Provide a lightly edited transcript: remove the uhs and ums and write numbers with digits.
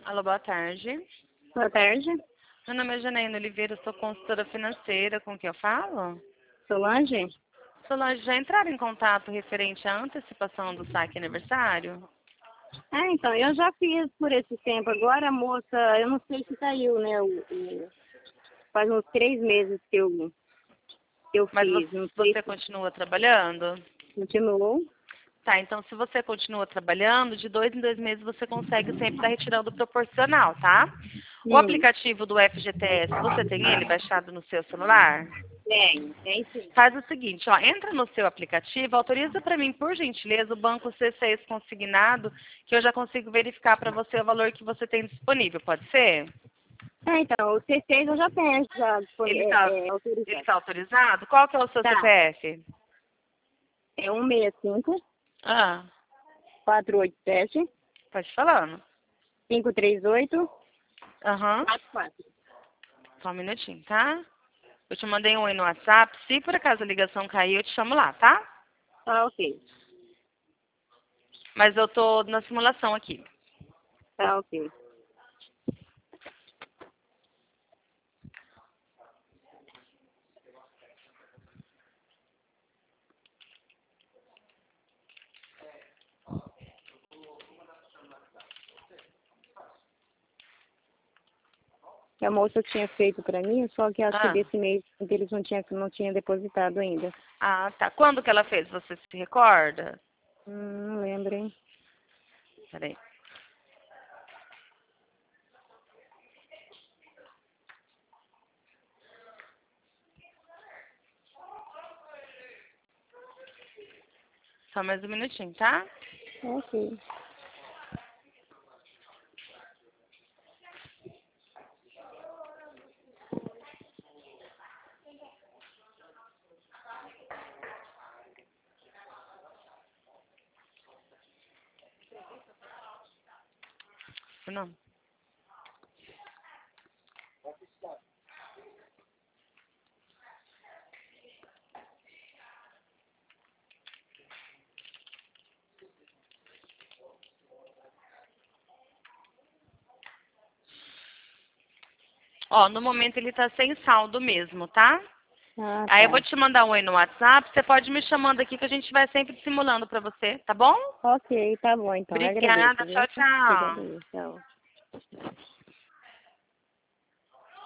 Alô, boa tarde. Boa tarde. Meu nome é Janaína Oliveira, sou consultora financeira. Com quem eu falo? Solange? Solange, já entraram em contato referente à antecipação do saque aniversário? Então, eu já fiz por esse tempo. Agora a moça, eu não sei se saiu, né? Faz uns 3 meses que eu Mas fiz. Não sei você se continua trabalhando? continuou. Tá, então se você continua trabalhando, de 2 em 2 meses você consegue sempre estar retirando proporcional, tá? O Hum, aplicativo do FGTS, você tem ele baixado no seu celular? tem sim. Faz o seguinte, ó, entra no seu aplicativo, autoriza para mim, por gentileza, o banco C6 consignado, que eu já consigo verificar para você o valor que você tem disponível, pode ser? Então, o C6 eu já tenho, já foi Ele está ele autorizado. tá autorizado? Qual que é o seu Tá, CPF? é 165 Ah, 487 pode falando. 538 Aham, 44. só um minutinho, tá? Eu te mandei um oi no WhatsApp, se por acaso a ligação cair, eu te chamo lá, tá? Tá, ok. Mas eu tô na simulação aqui. Tá, ok. A moça tinha feito pra mim, só que acho que Ah, desse mês eles não tinha depositado ainda. tá. Quando que ela fez? Você se recorda? Não lembro, hein? Peraí. Só mais um minutinho, tá? Ok. Não. Ó, no momento ele tá sem saldo mesmo, tá? Ah, Aí eu vou tá. te mandar um oi no WhatsApp, você pode me chamando aqui que a gente vai sempre simulando pra você, tá bom? Ok, tá bom então. Eu agradeço, Obrigada, viu? tchau, tchau. Obrigada. Tchau.